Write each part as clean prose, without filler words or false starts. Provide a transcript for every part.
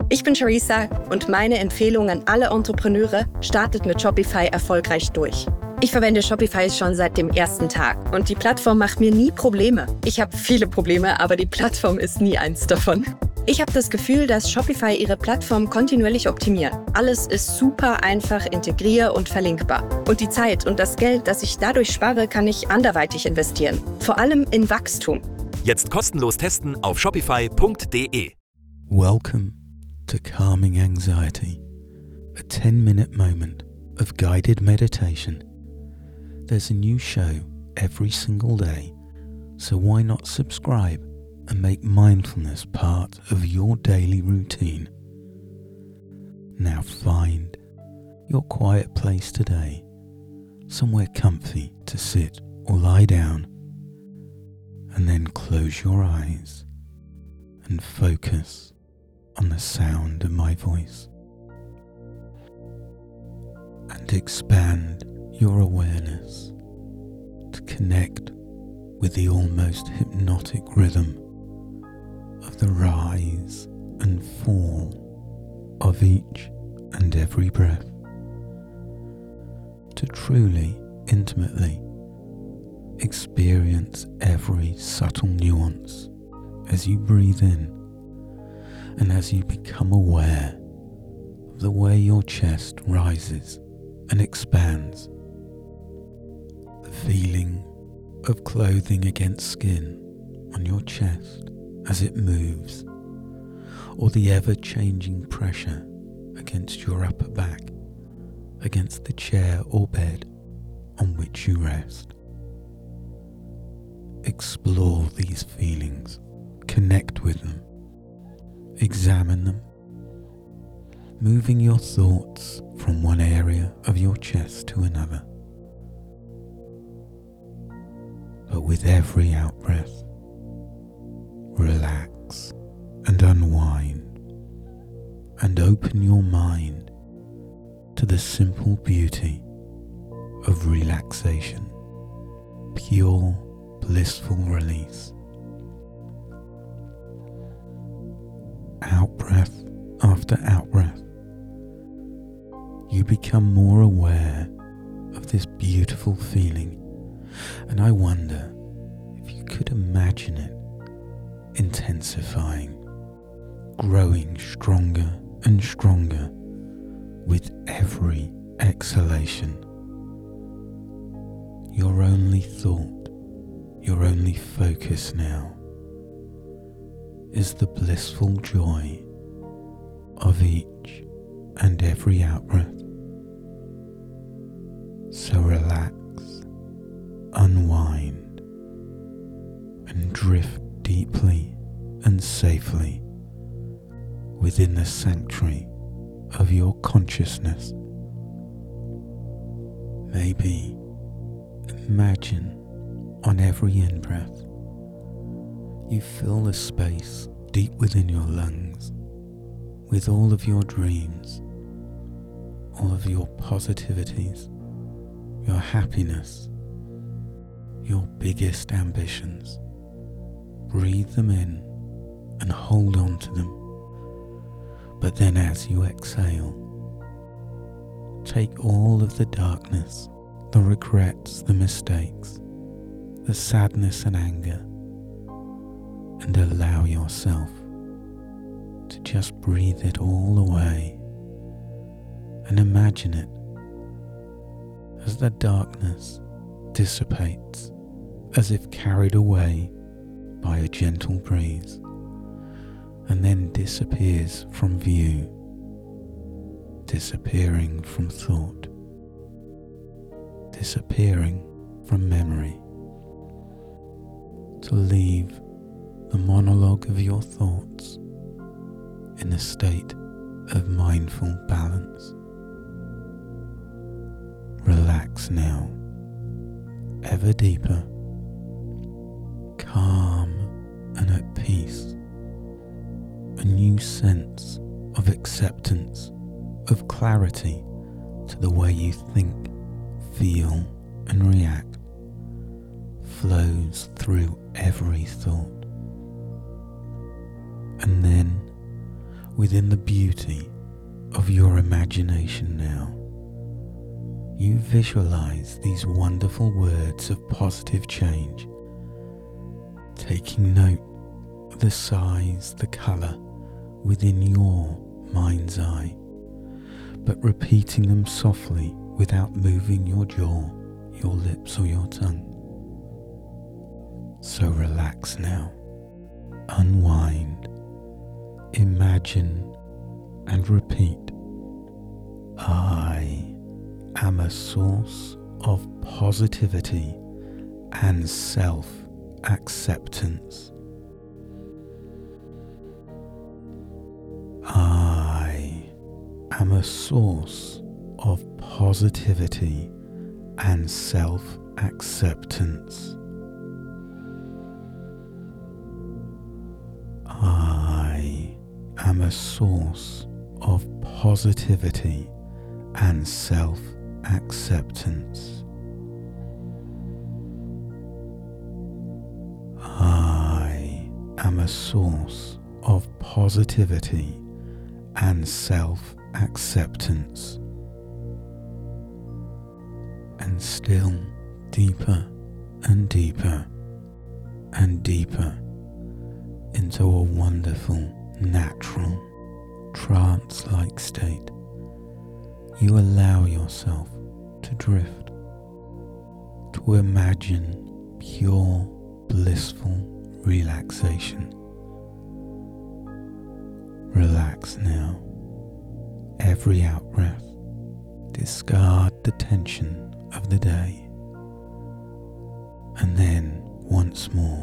Ich bin Charissa und meine Empfehlung an alle Entrepreneure: startet mit Shopify erfolgreich durch. Ich verwende Shopify schon seit dem ersten Tag und die Plattform macht mir nie Probleme. Ich habe viele Probleme, aber die Plattform ist nie eins davon. Ich habe das Gefühl, dass Shopify ihre Plattform kontinuierlich optimiert. Alles ist super einfach integrier- und verlinkbar. Und die Zeit und das Geld, das ich dadurch spare, kann ich anderweitig investieren. Vor allem in Wachstum. Jetzt kostenlos testen auf shopify.de. Welcome to Calming Anxiety, a 10-minute moment of guided meditation. There's a new show every single day, so why not subscribe and make mindfulness part of your daily routine? Now find your quiet place today, somewhere comfy to sit or lie down, and then close your eyes and focus on the sound of my voice. And expand your awareness to connect with the almost hypnotic rhythm of the rise and fall of each and every breath. To truly, intimately experience every subtle nuance as you breathe in and as you become aware of the way your chest rises and expands. The feeling of clothing against skin on your chest as it moves, or the ever-changing pressure against your upper back, against the chair or bed on which you rest. Explore these feelings, connect with them, examine them, moving your thoughts from one area of your chest to another. But with every out-breath, relax and unwind and open your mind to the simple beauty of relaxation, pure, blissful release. Out-breath after out-breath, you become more aware of this beautiful feeling, and I wonder if you could imagine it intensifying, growing stronger and stronger with every exhalation. Your only thought, your only focus now is the blissful joy of each and every out-breath. So relax, unwind, and drift deeply and safely within the sanctuary of your consciousness. Maybe imagine on every in-breath you fill the space deep within your lungs with all of your dreams, all of your positivities, your happiness, your biggest ambitions. Breathe them in and hold on to them. But then as you exhale, take all of the darkness, the regrets, the mistakes, the sadness and anger, and allow yourself to just breathe it all away and imagine it as the darkness dissipates as if carried away by a gentle breeze and then disappears from view, disappearing from thought, disappearing from memory, to leave the monologue of your thoughts in a state of mindful balance. Relax now, ever deeper, calm and at peace. A new sense of acceptance, of clarity to the way you think, feel and react flows through every thought. And then, within the beauty of your imagination now. You visualize these wonderful words of positive change, taking note of the size, the colour within your mind's eye, but repeating them softly without moving your jaw, your lips or your tongue. So relax now, unwind, imagine and repeat. I am a source of positivity and self-acceptance. I am a source of positivity and self-acceptance. I am a source of positivity and self-acceptance. I am a source of positivity and self-acceptance. And still deeper and deeper and deeper into a wonderful, natural, trance-like state, you allow yourself to drift, to imagine pure, blissful relaxation. Relax now. Every out-breath, discard the tension of the day. And then, once more,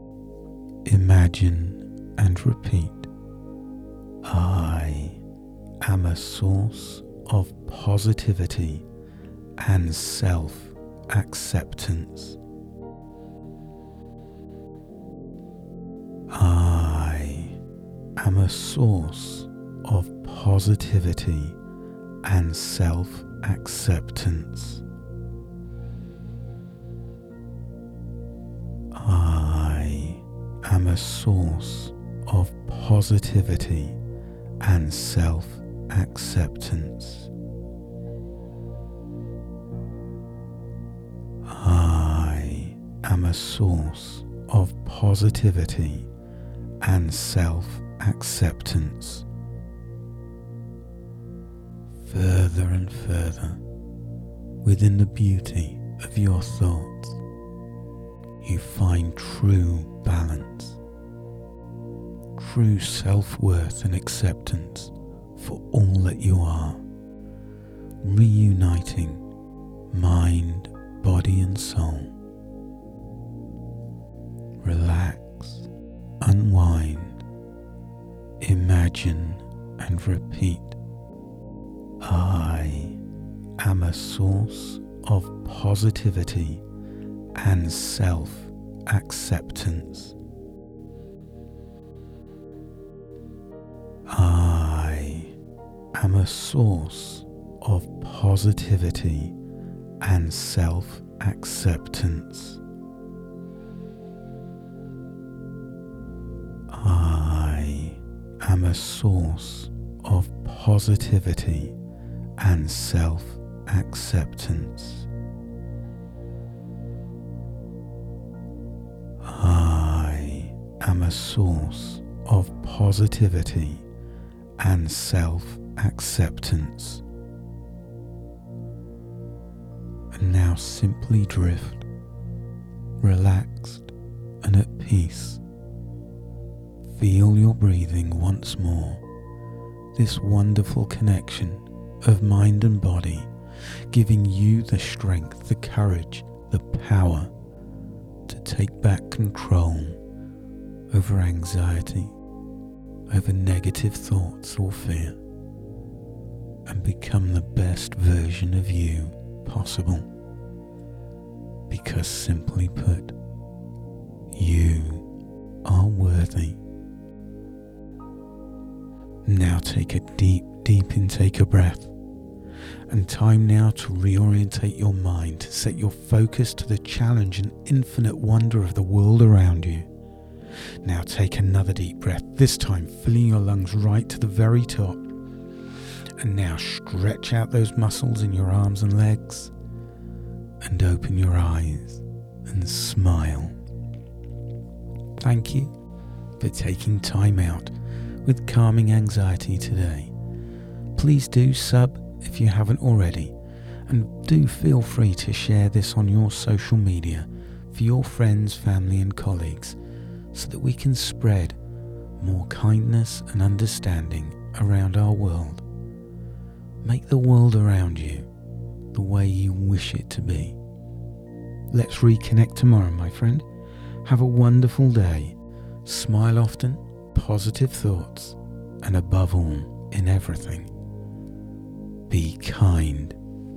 imagine and repeat. I am a source of positivity and self-acceptance. I am a source of positivity and self-acceptance. I am a source of positivity and self-acceptance. I am a source of positivity and self-acceptance. Further and further within the beauty of your thoughts, you find true balance, true self-worth and acceptance for all that you are, reuniting mind, body and soul. Relax, unwind, imagine and repeat. I am a source of positivity and self-acceptance. I am a source of positivity and self-acceptance. I am a source of positivity and self-acceptance. I am a source of positivity and self-acceptance. And now simply drift, relaxed and at peace. Feel your breathing once more, this wonderful connection of mind and body, giving you the strength, the courage, the power to take back control over anxiety, over negative thoughts or fear, and become the best version of you possible. Because simply put, you are worthy. Now take a deep intake of breath, and time now to reorientate your mind, to set your focus to the challenge and infinite wonder of the world around you. Now take another deep breath, this time filling your lungs right to the very top. And now stretch out those muscles in your arms and legs and open your eyes and smile. Thank you for taking time out with Calming Anxiety today. Please do sub if you haven't already, and do feel free to share this on your social media for your friends, family and colleagues so that we can spread more kindness and understanding around our world. Make the world around you the way you wish it to be. Let's reconnect tomorrow, my friend. Have a wonderful day. Smile often, positive thoughts, and above all, in everything, be kind.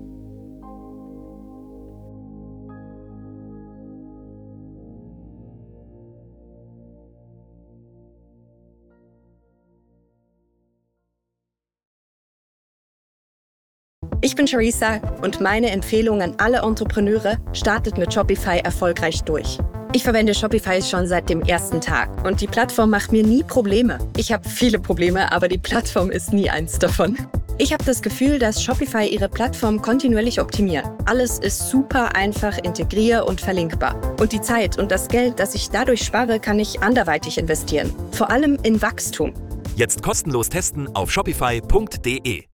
Ich bin Charissa und meine Empfehlung an alle Entrepreneure: startet mit Shopify erfolgreich durch. Ich verwende Shopify schon seit dem ersten Tag und die Plattform macht mir nie Probleme. Ich habe viele Probleme, aber die Plattform ist nie eins davon. Ich habe das Gefühl, dass Shopify ihre Plattform kontinuierlich optimiert. Alles ist super einfach integrier- und verlinkbar. Und die Zeit und das Geld, das ich dadurch spare, kann ich anderweitig investieren. Vor allem in Wachstum. Jetzt kostenlos testen auf shopify.de.